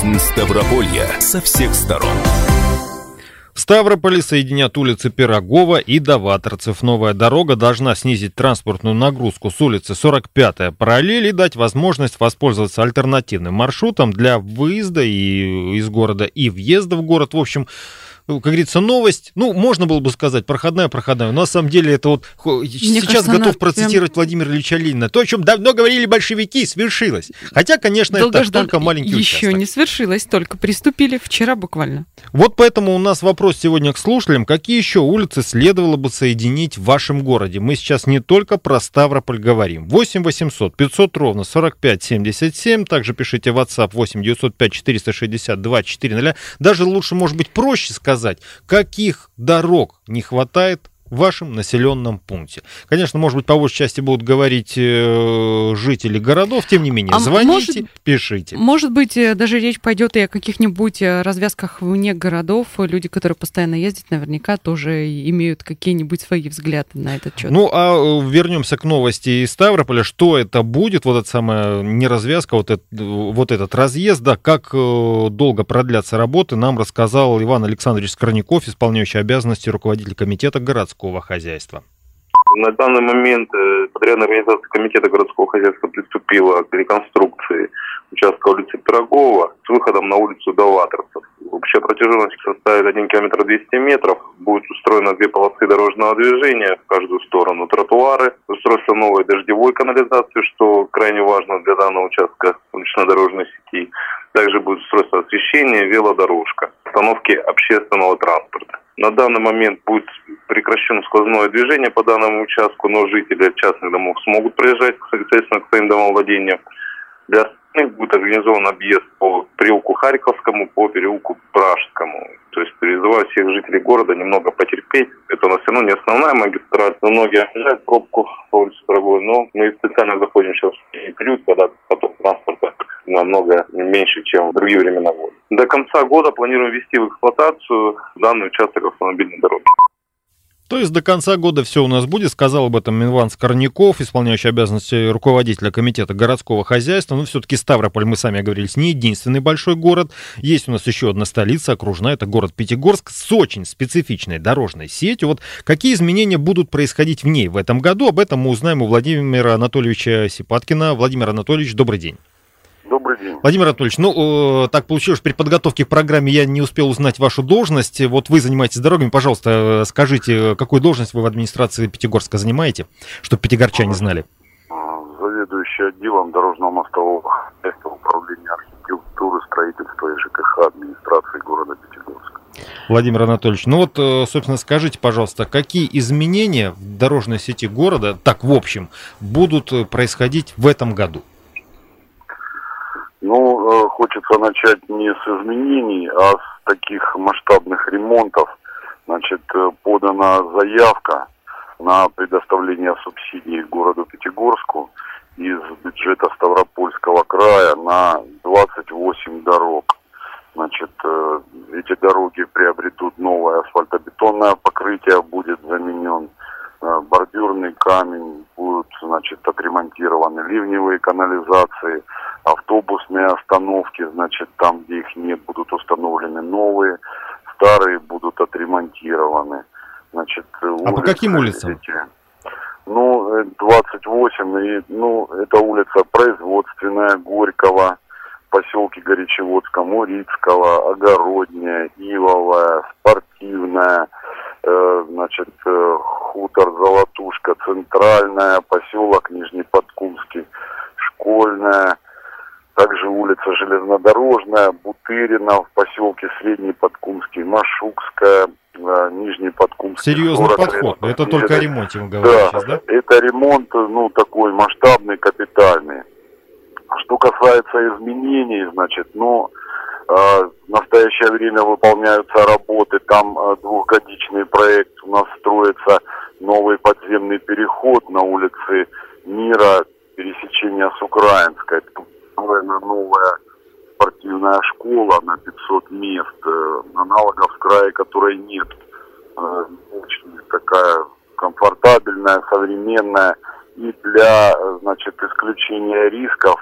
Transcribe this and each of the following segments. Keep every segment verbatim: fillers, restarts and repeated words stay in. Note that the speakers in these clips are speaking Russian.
Жизнь Ставрополья со всех сторон. В Ставрополе соединят улицы Пирогова и Доваторцев. Новая дорога должна снизить транспортную нагрузку с улицы сорок пятая параллель и дать возможность воспользоваться альтернативным маршрутом для выезда и из города и въезда в город. В общем, как говорится, новость, ну, можно было бы сказать, проходная, проходная. Но на самом деле это вот Мне сейчас кажется, готов процитировать прям... Владимира Ильича Ленина. То, о чем давно говорили большевики, свершилось. Хотя, конечно, это только маленький Еще участок. не свершилось, только приступили вчера буквально. Вот поэтому у нас вопрос сегодня к слушателям. Какие еще улицы следовало бы соединить в вашем городе? Мы сейчас не только про Ставрополь говорим. восемь восемьсот пятьсот ровно сорок пять семьдесят семь. Также пишите в WhatsApp восемь девятьсот пять четыреста шестьдесят два четыреста. Даже лучше, может быть, проще сказать. Сказать, каких дорог не хватает в вашем населенном пункте. Конечно, может быть, по большей части будут говорить э, жители городов, тем не менее, а звоните, может, пишите. Может быть, даже речь пойдет и о каких-нибудь развязках вне городов. Люди, которые постоянно ездят, наверняка тоже имеют какие-нибудь свои взгляды на этот счет. Ну, а вернемся к новости из Ставрополя. Что это будет, вот эта самая не развязка, вот, это, вот этот разъезд, да, как долго продлятся работы, нам рассказал Иван Александрович Скорняков, исполняющий обязанности руководителя комитета городского хозяйства. На данный момент подрядная организация комитета городского хозяйства приступила к реконструкции участка улицы Пирогова с выходом на улицу Доваторцев. Общая протяженность составит один километр двести метров. Будет устроено две полосы дорожного движения в каждую сторону, тротуары, устройство новой дождевой канализации, что крайне важно для данного участка улично-дорожной сети. Также будет устройство освещения, велодорожка, остановки общественного транспорта. На данный момент будет прекращено сквозное движение по данному участку, но жители частных домов смогут проезжать, соответственно, к своим домовладениям. Для остальных будет организован объезд по переулку Харьковскому, по переулку Пражскому. То есть призываю всех жителей города немного потерпеть. Это у нас все равно не основная магистраль. Многие ожидают пробку по улице Пироговой, но мы специально заходим сейчас в период, когда поток транспорта намного меньше, чем в другие времена года. До конца года планируем ввести в эксплуатацию данный участок автомобильной дороги. То есть до конца года все у нас будет, сказал об этом Иван Скорняков, исполняющий обязанности руководителя комитета городского хозяйства. Но все-таки Ставрополь, мы сами оговорились, не единственный большой город. Есть у нас еще одна столица окружная, это город Пятигорск с очень специфичной дорожной сетью. Вот какие изменения будут происходить в ней в этом году, об этом мы узнаем у Владимира Анатольевича Сипаткина. Владимир Анатольевич, добрый день. Добрый день. Владимир Анатольевич, ну, э, так получилось, что при подготовке к программе я не успел узнать вашу должность. Вот вы занимаетесь дорогами, пожалуйста, скажите, какую должность вы в администрации Пятигорска занимаете, чтобы пятигорчане знали? Заведующий отделом дорожно-мостового хозяйства управления архитектуры, строительства и ЖКХ администрации города Пятигорска. Владимир Анатольевич, ну вот, собственно, скажите, пожалуйста, какие изменения в дорожной сети города, так в общем, будут происходить в этом году? Ну, хочется начать не с изменений, а с таких масштабных ремонтов. Значит, подана заявка на предоставление субсидий городу Пятигорску из бюджета Ставропольского края на двадцать восемь дорог. Значит, эти дороги приобретут новое асфальтобетонное покрытие, будет заменен бордюрный камень, будут, значит, отремонтированы ливневые канализации, автобусные остановки, значит, там, где их нет, будут установлены новые, старые будут отремонтированы. Значит, а по каким улицам? Эти, ну, двадцать восемь, и, ну, это улица Производственная, Горького, поселки Горячеводска, Мурицкого, Огородняя, Ивовая, Спортивная, э, значит, э, хутор Золотушка, Центральная, поселок Нижнеподкумский, Школьная, также улица Железнодорожная, Бутырина в поселке Средний Подкумский, Машукская, э, Нижний Подкумский. Серьезный подход, это, это только о ремонте мы говорим да, сейчас, да? Это ремонт, ну, такой масштабный, капитальный. Что касается изменений, значит, ну, э, в настоящее время выполняются работы, там э, двухгодичный проект, у нас строится новый подземный переход на улице Мира, пересечение с Украинской, построена новая спортивная школа на пятьсот мест, э, аналогов в крае которой нет, э, очень такая комфортабельная, современная, и для, значит, исключения рисков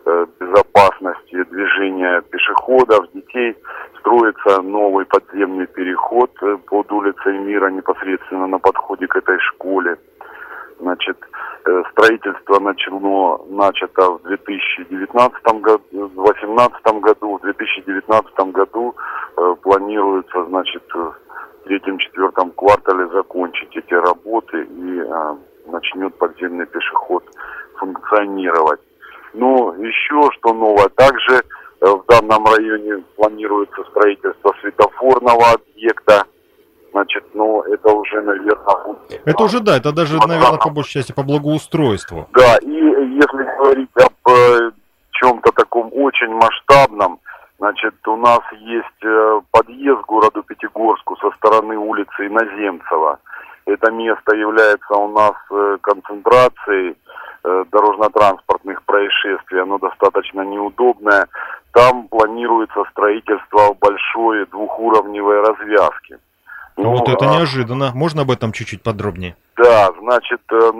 безопасности движения пешеходов, детей. Строится новый подземный переход под улицей Мира непосредственно на подходе к этой школе. Значит, строительство начало, начато в две тысячи девятнадцатом году, в две тысячи восемнадцатом году, в две тысячи девятнадцатом году э, планируется, значит, в третьем-четвертом квартале закончить эти работы и э, начнет подземный пешеход функционировать. Ну, еще что новое, также э, в данном районе планируется строительство светофорного объекта. Значит, ну, это уже, наверное... Будет... Это уже, да, это даже, наверное, по большей части по благоустройству. Да, и если говорить об э, чем-то таком очень масштабном, значит, у нас есть э, подъезд к городу Пятигорску со стороны улицы Иноземцева. Это место является у нас э, концентрацией э, дорожно-транспортных происшествий, оно достаточно неудобное. Там планируется строительство большой двухуровневой развязки. Ну, вот это а, неожиданно. Можно об этом чуть-чуть подробнее? Да, значит,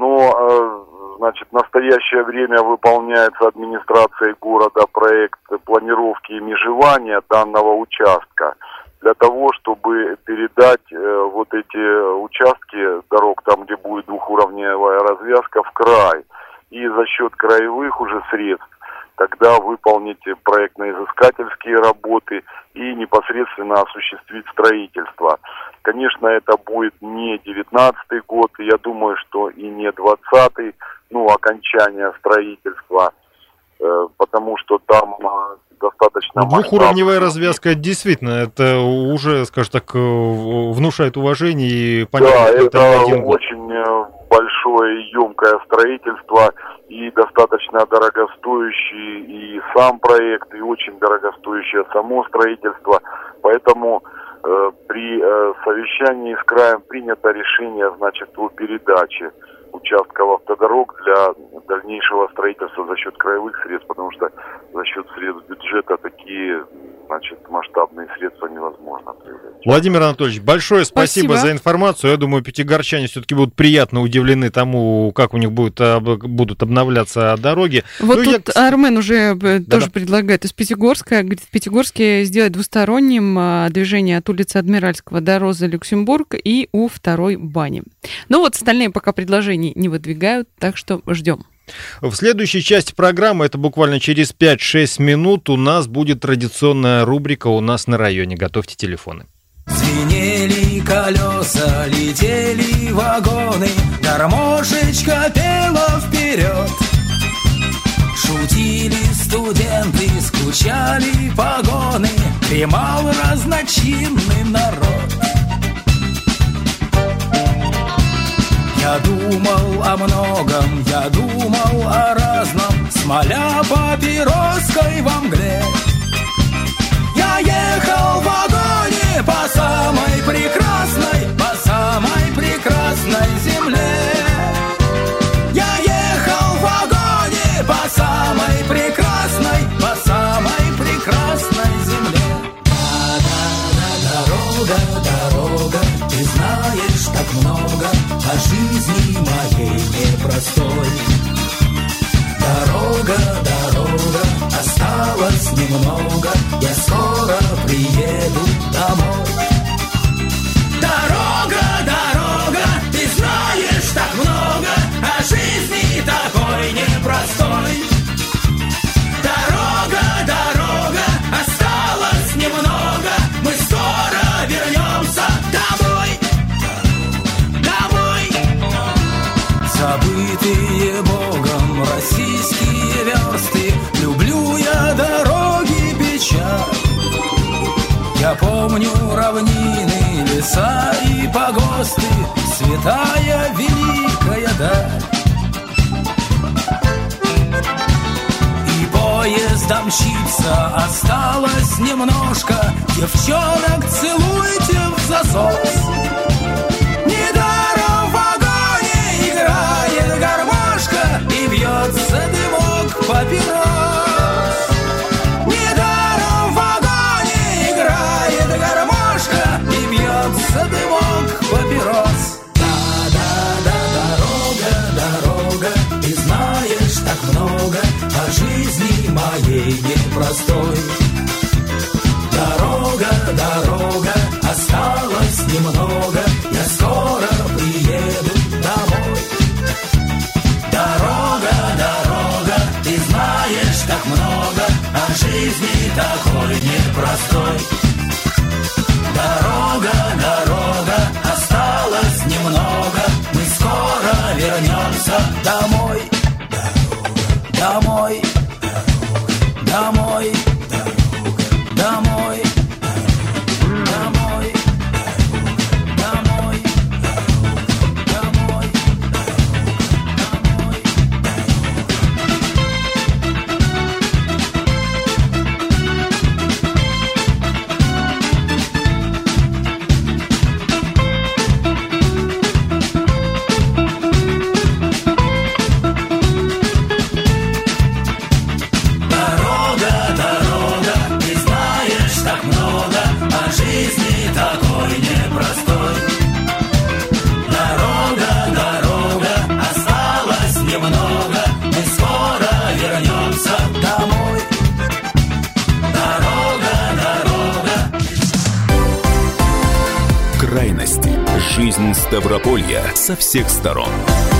но, значит, в настоящее время выполняется администрацией города проект планировки и межевания данного участка для того, чтобы передать э, вот эти участки дорог, там, где будет двухуровневая развязка, в край. И за счет краевых уже средств тогда выполнить проектно-изыскательские работы и непосредственно осуществить строительство. Конечно, это будет не девятнадцатый год, и я думаю, что и не двадцатый, ну, окончание строительства, э, потому что там э, достаточно... Двухуровневая развязка, действительно, это уже, скажем так, внушает уважение и понятно. Да, это, это очень большое и емкое строительство, и достаточно дорогостоящий и сам проект, и очень дорогостоящее само строительство, поэтому... При э, совещании с краем принято решение, значит, о передаче участков автодорог для дальнейшего строительства за счет краевых средств, потому что за счет средств бюджета такие, значит, масштабные средства невозможно привлечь. Владимир Анатольевич, большое спасибо, спасибо за информацию. Я думаю, пятигорчане все-таки будут приятно удивлены тому, как у них будет, будут обновляться дороги. Вот ну, тут я... Армен уже Да-да. тоже предлагает из Пятигорска, говорит, в Пятигорске сделать двусторонним движение от улицы Адмиральского до Розы Люксембург и у второй бани. Ну вот остальные пока предложения не выдвигают, так что ждем. В следующей части программы, это буквально через пять-шесть минут, у нас будет традиционная рубрика «У нас на районе». Готовьте телефоны. Звенели колеса, летели вагоны, гармошечка пела вперед. Шутили студенты, скучали погоны, дремал разночинный народ. Я думал о многом, я думал о разном, смоля папироской во мгле. Я ехал в вагоне по самой прекрасной, по самой прекрасной земле. Я ехал в вагоне по самой прекрасной, по самой прекрасной земле. Да-да-да, дорога, дорога, ты знаешь так много о жизни моей непростой. Дорога, дорога, осталось немного, я скоро приеду домой. Дорога, дорога, ты знаешь так много о жизни такой непростой. Дорога, дорога, осталось немного, мы скоро вернемся домой. Забытые Богом российские версты, люблю я дороги печаль. Я помню равнины, леса и погосты, святая великая даль. И поезд мчится, осталось немножко, девчонок целуйте в засос. Недаром в вагоне играет гармошка и бьется дымок папирос. Недаром в вагоне играет гармошка и бьется дымок папирос. Да-да-да, дорога, дорога, ты знаешь так много о жизни моей. моей непростой. Дорога, дорога, осталось немного, я скоро приеду домой. Дорога, дорога, ты знаешь, как много, а жизни такой непростой. Дорога, дорога, осталось немного, мы скоро вернемся домой. Домой, домой, домой, домой, домой, домой, домой, домой. Крайности. Жизнь Ставрополья со всех сторон.